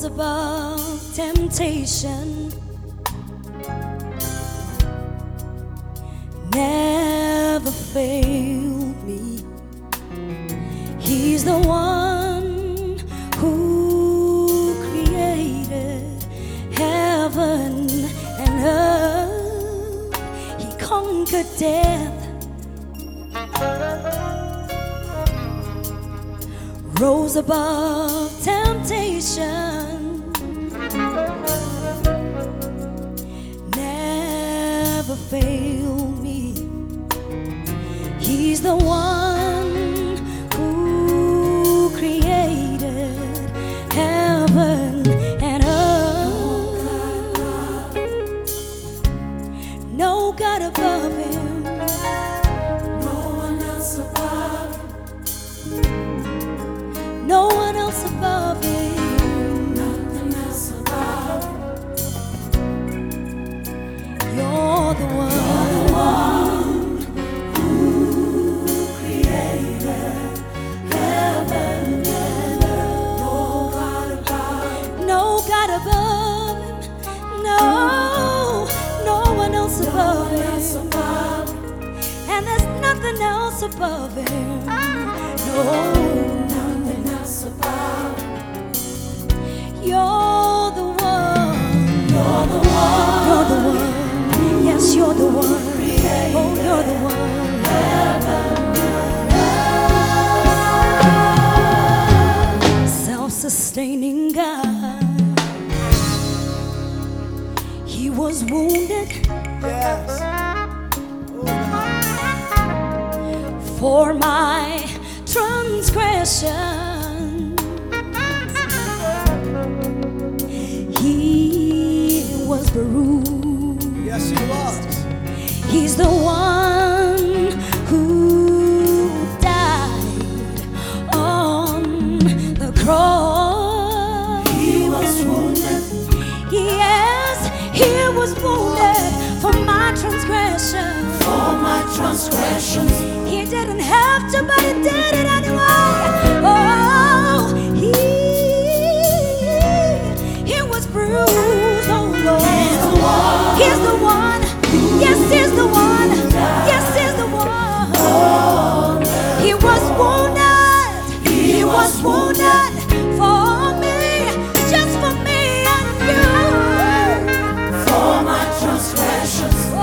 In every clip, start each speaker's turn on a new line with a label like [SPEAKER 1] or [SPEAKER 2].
[SPEAKER 1] rose above temptation, never failed me. He's the one who created heaven and earth. He conquered death, rose above temptation, never failed me. He's the one who created heaven and earth. No God above him, no one else above him, no one else above him, nothing else above him. You're the one, who created heaven and earth. No God above him, no one else above him, and there's nothing else above him. No. You're the one, you're the one, you're the one. Yes, you're the one. Oh, you're the one. Self-sustaining God. He was wounded,
[SPEAKER 2] Yes.
[SPEAKER 1] for my transgression. He was bruised.
[SPEAKER 2] Yes, he was.
[SPEAKER 1] He's the one who died on the cross. He was wounded. Yes, he was wounded for my transgression.
[SPEAKER 3] For my transgressions,
[SPEAKER 1] He didn't have to, but he did it anyway. Oh, he was bruised, oh Lord. He's the one. Yes, he's the one. Yes, he's the one. He was wounded. He was wounded for me, just for me and you.
[SPEAKER 3] for my transgressions,
[SPEAKER 1] Oh,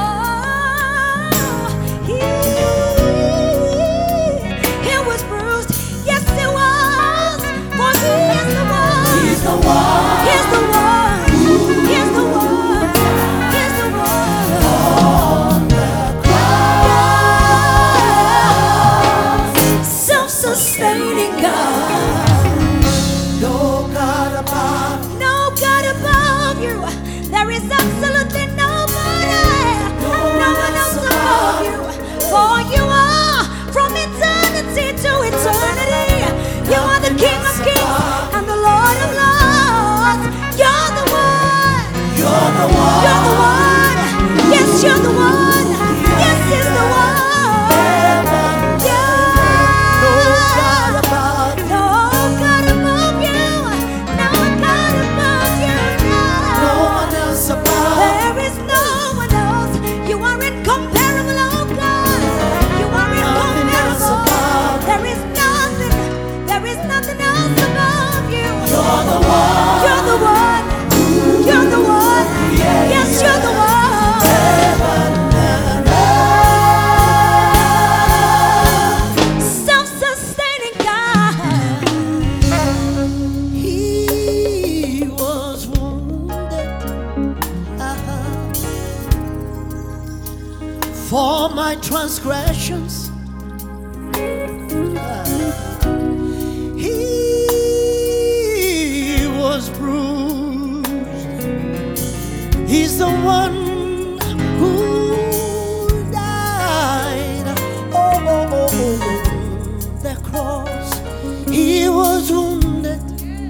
[SPEAKER 1] he was bruised. Yes, he was. For he is the one.
[SPEAKER 3] He's the one.
[SPEAKER 1] He's the one. He's the one. He's the one.
[SPEAKER 3] On the cross.
[SPEAKER 1] Self-sustaining God.
[SPEAKER 2] No God above.
[SPEAKER 1] No God above you. There is absolutely nobody. No one else above you. For you are from eternity to eternity. You are the King of kings and the Lord of lords. You're the one.
[SPEAKER 3] You're the one.
[SPEAKER 1] You're the one. Yes, you're the one. Yes, he's the one.
[SPEAKER 2] No God
[SPEAKER 1] Yeah.
[SPEAKER 2] above.
[SPEAKER 1] No God above you. No God above you.
[SPEAKER 2] No one else above.
[SPEAKER 1] There is no one else. You are incomparable, oh God. You are
[SPEAKER 2] Nothing else
[SPEAKER 1] incomparable.
[SPEAKER 2] above.
[SPEAKER 1] There is nothing else above you.
[SPEAKER 3] You're the one.
[SPEAKER 1] You're the one. You're the one. Yes, you're the one. Self-sustaining God.
[SPEAKER 2] He was wounded for my transgressions. He was bruised. He's the one who died on the cross. He was wounded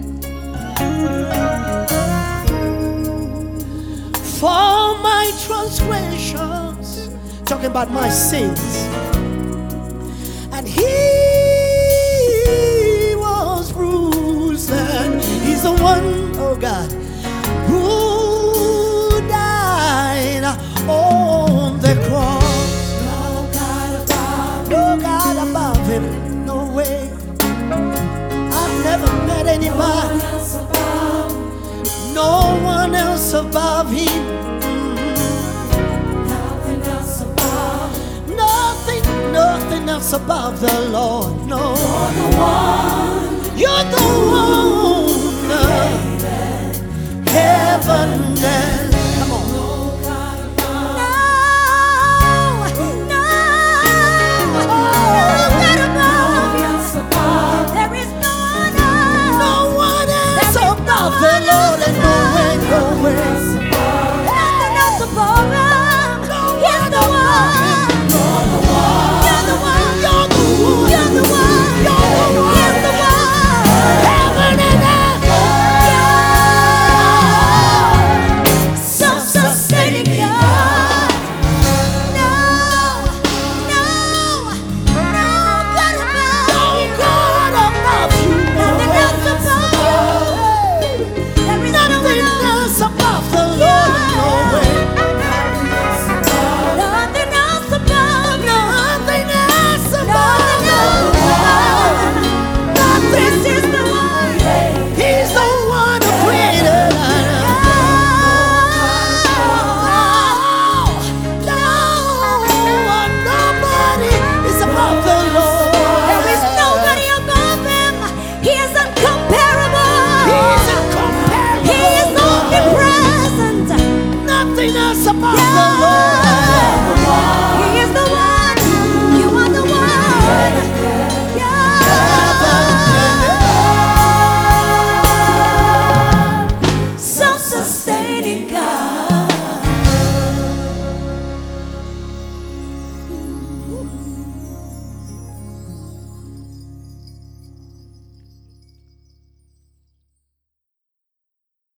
[SPEAKER 2] for my transgressions, talking about my sins, and he was bruised, and he's the one, oh oh God, who died on the cross. No God above him, no way. I've never met anybody, no one else above him. Nothing else above the Lord. No, you're the one. Heaven and